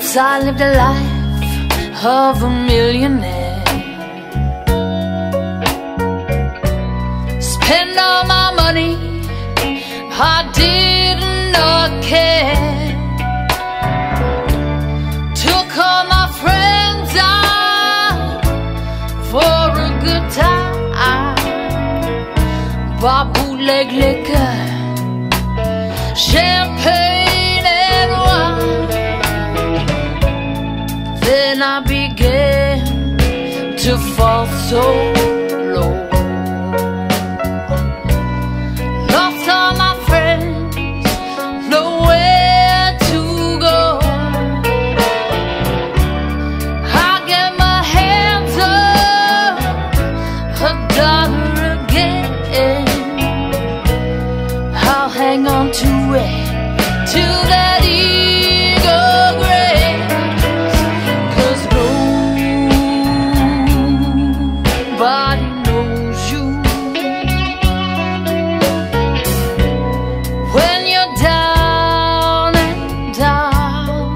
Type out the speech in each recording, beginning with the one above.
I lived a life of a millionaire. Spend all my money, I did not care. Took all my friends out for a good time. Bought bootleg liquor, champagne and wine. Then I began to fall so low. Lost all my friends, nowhere to go. I get my hands up $1 again. I'll hang on to it till that eagle grace. 'Cause nobody knows you when you're down and out.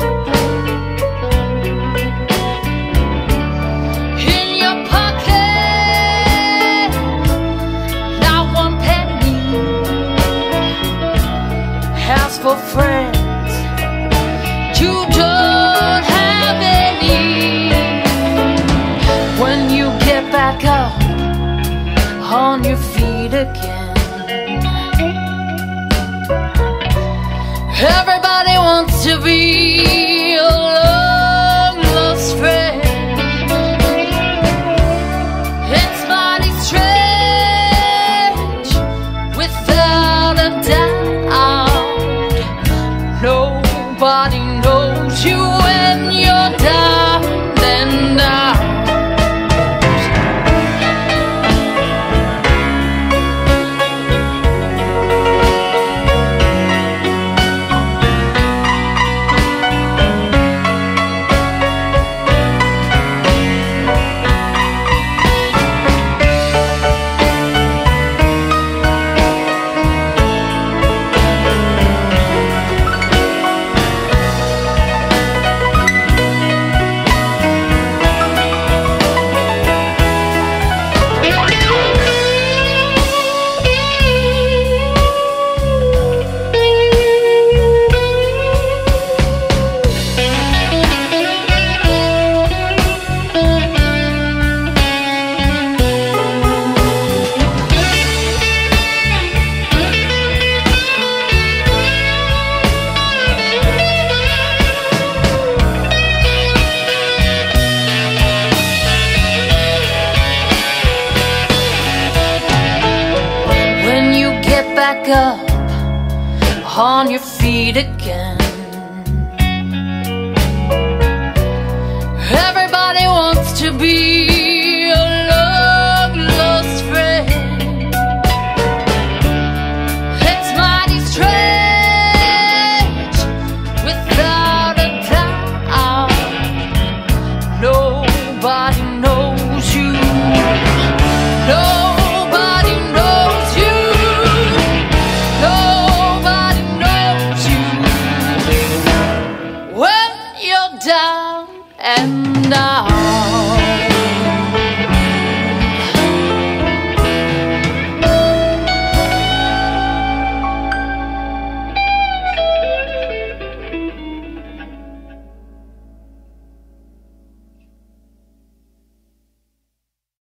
In your pocket, not one penny. As for friends, you don't have any. When you get back up on your feet again, everybody wants to be a long lost friend. It's mighty strange, without a doubt. Nobody knows you when you're down and out. Back up on your feet again. Everybody wants to be a long lost friend. It's mighty strange, without a doubt. Nobody knows you. Nobody knows you. Nobody knows you when you're down and out.